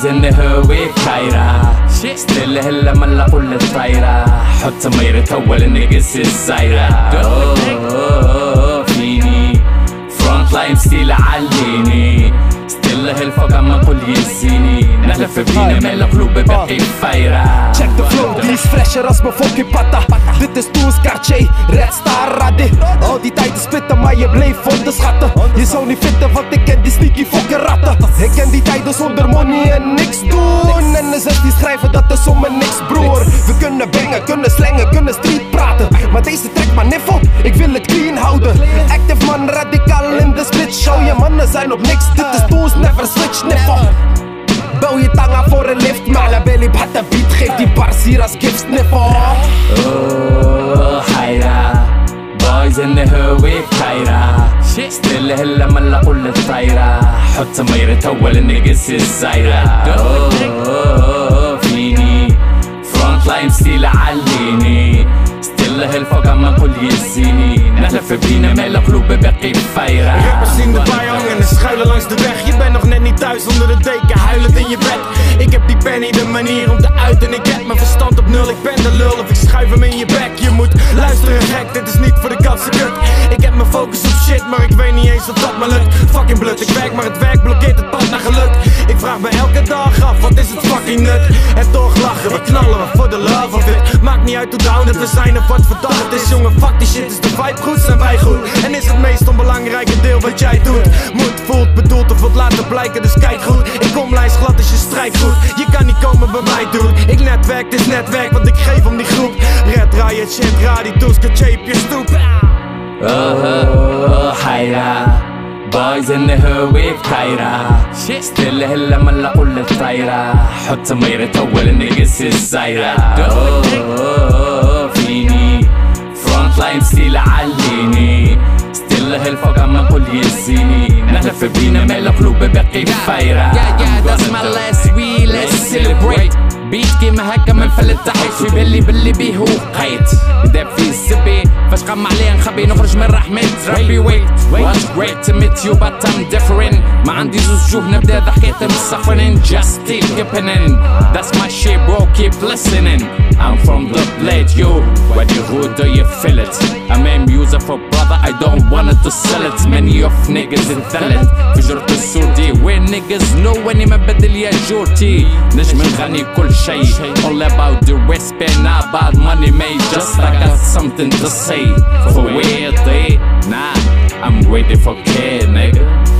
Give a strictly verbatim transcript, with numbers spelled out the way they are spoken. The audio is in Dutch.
Boys in the hood with Kyra Still هلا ملا كل طايرة حط ميرة أول النقص الزايرة فيني فرونت لاين ستيل عليني ستيل هالفوق أما كل يزيني نحلف بينا ملا قلوب باقي فايرة Check the flow, die is fresher als mijn fucking patta. Dit is Toons Cartier, Red Star Radé. Al die tijd te spitten, maar je bleef onderschatten. Je zou niet vinden, want ik ken die sneaky fucking ratten. Ik ken die tijden zonder money en niks doen. En de zes die schrijven, dat is zomaar niks broer. We kunnen bangen, kunnen slangen, kunnen street praten. Maar deze trekt maar niffel, ik wil het clean houden. Active man, radicaal in de split show. Je mannen zijn op niks, dit is Toons, never switch niffel. Bouw je tanga voor een lift, maar la belly bhat de beat. Geef die bars hier als gift sniffel. Oh, Haira Boys in the hood with Kyra Still هلا ملا كل طايرة حط ميرة أول النقص الزايرة فيني فرونت لاين ستيل عليني ستيل هالفوق أما كل يزيني نحلف بينا ملا قلوب باقي فايرة Rappers zien de bij hangen en schuilen langs de weg. Je bent nog net niet thuis onder de deken, huilend in je bed. Ik heb die penny, de manier om te uiten. Ik heb mijn verstand op nul, ik ben de lul of ik schuif hem in je bek. Je moet luisteren gek, dit is niet voor de katse kut. Ik heb mijn focus op shit, maar ik weet niet eens of dat me lukt. Fucking blut, ik werk maar het werk blokkeert het pad naar geluk. Ik vraag me elke dag af, wat is het fucking nut? En toch lachen, we knallen we voor de love of it. Maakt niet uit hoe down dat we zijn of wat voor dag het is. Jongen, fuck die shit, is de vibe goed, zijn wij goed. En is het meest onbelangrijke deel wat jij doet. Moet, voelt, bedoelt of wilt laten blijken, dus kijk goed. Ik kom lijst glad als je strijkt goed. Je kan niet komen bij mij doen. Ik netwerk, het is netwerk wat ik geef om die groep. Red Riot, shit, radi, toes, kacheep, je stoep. Oh, oh, Haira Boys in the hood with Kyra Still هلا ملا كل طايرة حط ميرة أول النقص الزايرة فيني فرونت لاين ستيل عليني ستيل هالفوق أما كل يزيني نحلف بينا ملا قلوب باقي فايرة. Yeah, yeah, that's my last week, let's celebrate. بيت كيما هكا من فلت تحيت في بالي باللي بيه هو قيت داب فيه السبي فاش قام عليه نخبي نخرج من رحمة ربي ويت What's great to meet you but I'm different ما عندي زوز جوه نبدا ضحكات مسخرين just keep happening That's my shit bro keep listening I'm from the blade yo where the hood do you feel it I'm a music for brother I don't want it to sell it Many of niggas in talent في جرة السودي where niggas know اني ما بدل يا جورتي نجم نغني كل شيء All about the respect, not about money made Just like I got something to say For where they, nah, I'm ready for care, nigga